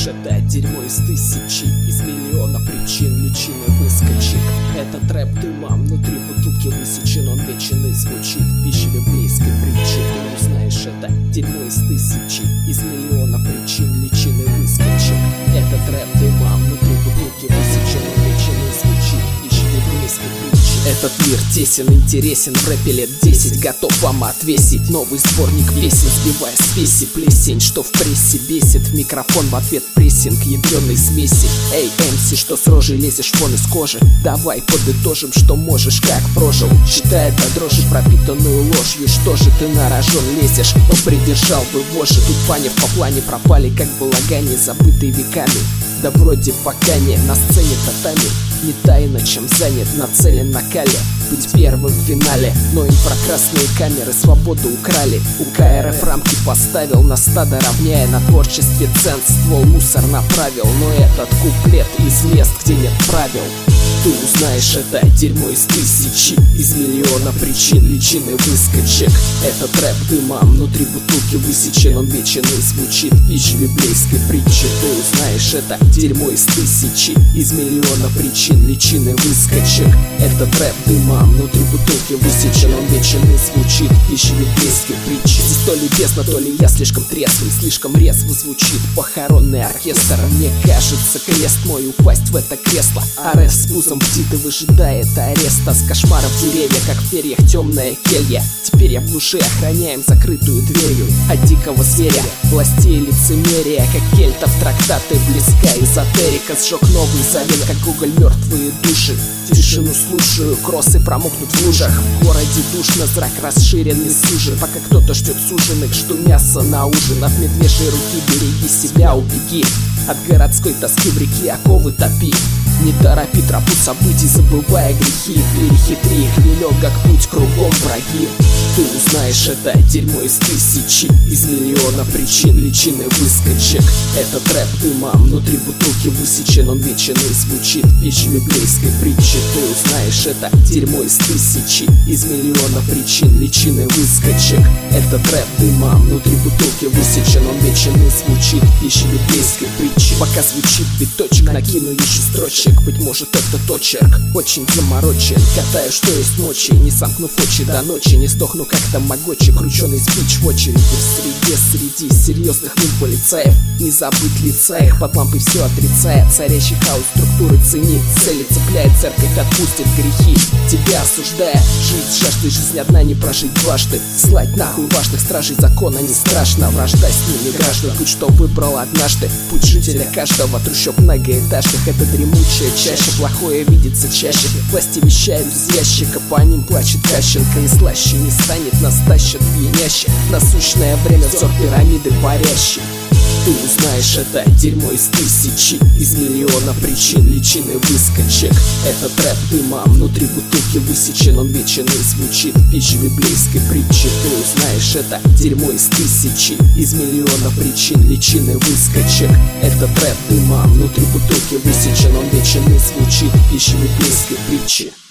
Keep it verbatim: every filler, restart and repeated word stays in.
знаешь, это дерьмо из тысячи, из миллиона причин, личины выскочек. Этот рэп дыма внутри бутылки высечен, он вечен и звучит в пище библейской притчи. Ты узнаешь, это дерьмо из тысячи, из миллиона причин, личины выскочек. Этот рэп дыма внутри бутылки высечен, он вечен и звучит в пище библейской притчи. Этот мир тесен, интересен, в рэпе лет десять, готов вам отвесить новый сборник песен, сбивая спеси плесень, что в прессе бесит. В микрофон в ответ прессинг ядреной смеси. Эй, эмси, что с рожей лезешь вон из кожи, давай подытожим, что можешь, как прожил, считая до дрожи пропитанную ложью. Что же ты на рожон лезешь, но придержал бы вожжи. Тут пани по плане пропали, как балагане, забытые веками. Да вроде пока не на сцене татами, не тайно чем занят, нацелен на кале быть первым в финале. Но им про красные камеры свободу украли. У КРФ рамки поставил на стадо, равняя на творчестве цент. Ствол мусор направил, но этот куплет из мест, где нет правил. Ты узнаешь, это дерьмо из тысячи, из миллиона причин, личины выскочек. Этот рэп дыма внутри бутылки высечен, он вечен и звучит в пище библейской притчи. Ты узнаешь, это дерьмо из тысячи, из миллиона причин, личины выскочек. Этот рэп дыма внутри бутылки высечен, он вечен и звучит в пище библейской притчи. Здесь то ли бездна, то ли я слишком трезвый, слишком резво звучит похоронный оркестр. Мне кажется, крест мой упасть в это кресло. Арест с пузом птицы выжидает ареста. С кошмаров деревья, как в перьях темная келья. Теперь я в глуши охраняем закрытую дверью от дикого зверя, властей лицемерия. Как кельтов трактаты близка эзотерика. Сжег новый завет, как уголь мертвые души. Тишину слушаю, кроссы промокнут в лужах. В городе душно, зрак расширен и сужен. Пока кто-то ждет суженых, жду мясо на ужин. От медвежьей руки береги себя, убеги от городской тоски в реке оковы топи. Не торопи тропу событий, забывая грехи. Перехитри их, нелегок путь, кругом враги. Ты узнаешь, это дерьмо из тысячи, из миллиона причин, личины выскочек. Этот рэп дыма внутри бутылки высечен, он вечен и звучит в пище библейской притчи. Ты узнаешь, это дерьмо из тысячи, из миллиона причин, личины выскочек. Этот рэп дыма внутри бутылки высечен, он вечен и звучит в пище библейской притчи. Пока звучит биточек, накину еще строчек. Быть может, этот очерк очень заморочен. Катаю, что есть мочи, не сомкнув очи до ночи. Не сдохну, как тамагочи, крученый спич в очереди. В среде, среди серьезных мин полицаев. Не забыть лица их, под лампой все отрицая. Царящий хаос структуры цени, цели цепляет, церковь отпустит грехи. Тебя осуждая, жить жаждой, жизнь одна, не прожить дважды. Слать нахуй важных стражей закона не страшно. Вражда с ними граждан, путь, что выбрал однажды. Путь жителя каждого трущоб многоэтажных. Это дремучая чаще, плохое видится чаще. Власти вещают из ящика, по ним плачет Кащенко. И слаще не станет, нас тащат пьяняще. Насущное время, взор пирамиды парящий. Ты узнаешь, это дерьмо из тысячи, из миллиона причин, личины выскочек. Этот рэп дыма внутри бутылки высечен, он вечен и звучит в пище библейской притчи. Ты узнаешь, это дерьмо из тысячи, из миллиона причин, личины выскочек. Этот рэп дыма внутри бутылки высечен, он вечен и звучит в пище библейской притчи.